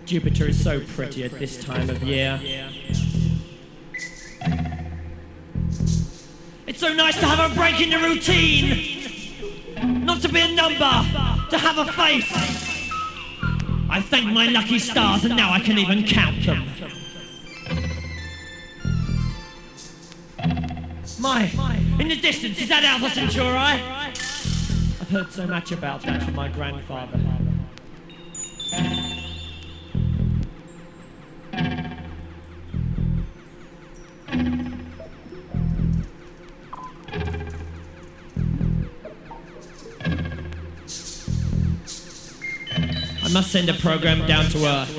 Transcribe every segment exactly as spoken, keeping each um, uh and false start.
Jupiter is so pretty at this time of year. It's so nice to have a break in the routine. Not to be a number, to have a face. I thank my lucky stars and now I can even count them. My, in the distance, is that Alpha Centauri? I've heard so much about that from my grandfather. I must send a program down to Earth.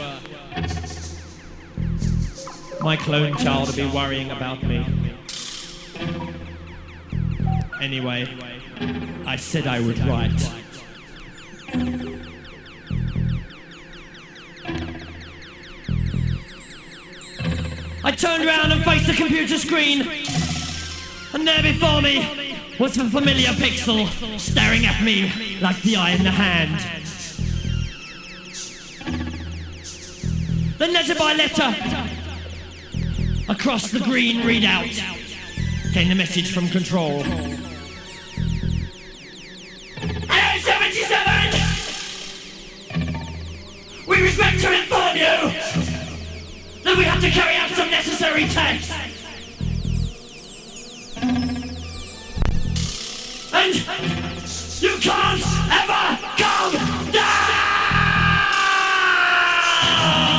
My clone child will be worrying about me. Anyway, I said I would write. I turned around and faced the computer screen, and there before me was the familiar pixel staring at me like the eye in the hand. Then letter by letter, across the green readout, came the message from Control. Hello, seventy-seven! We regret to inform you that we have to carry out some necessary tests. And you can't ever come down!